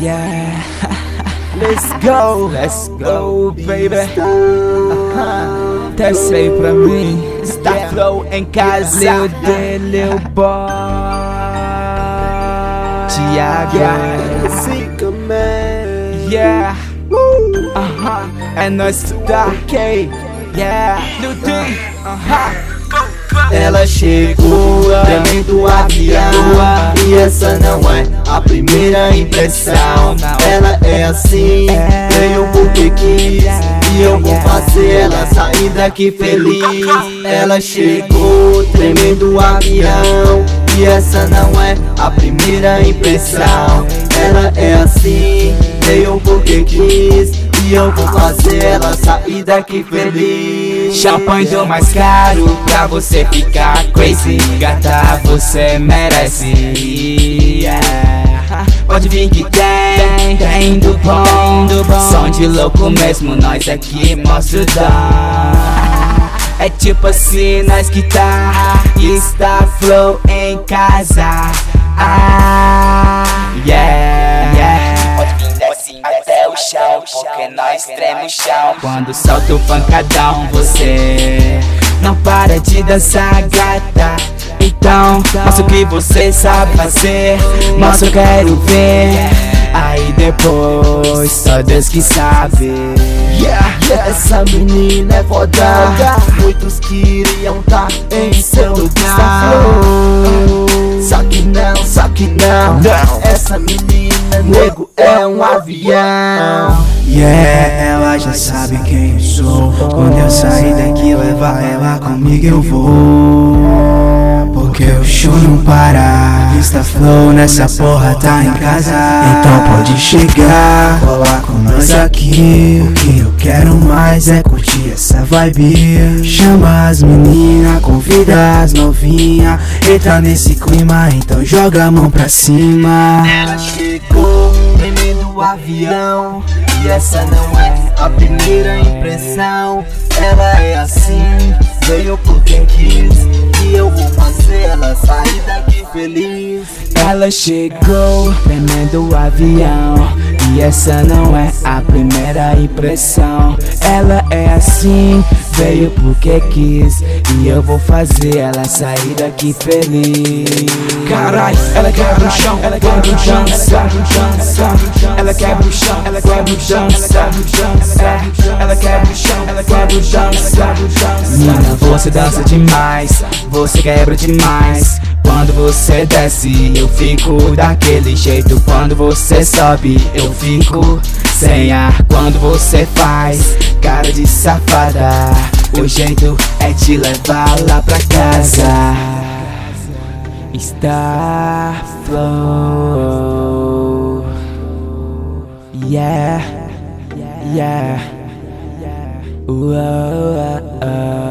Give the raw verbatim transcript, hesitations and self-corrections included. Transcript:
Yeah. Let's go, let's go, baby. Uh-huh. Desce aí pra mim. Star Flow em casa. Lil D, Lil Boy, Thiago. Yeah. Uh-huh. É nóis da K. Yeah. Lil D. Uh-huh. Ela chegou, tremendo avião, e essa não é a primeira impressão. Ela é assim, veio porque quis, e eu vou fazer ela sair daqui feliz. Ela chegou, tremendo avião, e essa não é a primeira impressão. Ela é assim, veio porque quis, e eu vou fazer ela sair daqui feliz. Champanhe do mais caro pra você ficar crazy. Gata, você merece. Yeah. Pode vir que tem, tem do bom, do bom. Som de louco mesmo, nós aqui mostra o dom. É tipo assim, nós que tá, está flow em casa. Ah, yeah, yeah. Pode vir assim até o chão, porque nós treme o chão. Quando solta o pancadão, você não para de dançar, gata. Então, mostra o que você sabe fazer, mostra, eu quero ver. Aí depois, só Deus que sabe. Yeah, yeah, essa menina é foda. Muitos queriam tá em seu lugar. Só que não, só que não, não. Essa menina, nego, é um avião. Yeah, ela já sabe quem eu sou. Quando eu sair daqui, levar ela comigo eu vou. Porque o show não para. Star Flow nessa porra tá em casa. Então pode chegar, colar com nós aqui. O que eu quero mais é curtir essa vibe. Chama as meninas, convida as novinhas. Entra nesse clima, então joga a mão pra cima. Ela chegou, tremendo avião, e essa não é a primeira impressão. Ela é assim, veio por quem quis, e eu vou fazer ela sair daqui feliz. Ela chegou, tremendo avião, e essa não é a primeira impressão. Ela é assim, veio porque quis, e eu vou fazer ela sair daqui feliz. Carai, ela quebra o chão, ela quebra o chão, ela quebra o chão, ela quebra o chão, ela quebra o chão, ela quebra o chão. Menina, você dança demais, você quebra demais. Quando você desce, eu fico daquele jeito. Quando você sobe, eu fico sem ar. Quando você faz cara de safada, o jeito é te levar lá pra casa. Star Flow. Yeah, yeah. Uou, oh, oh.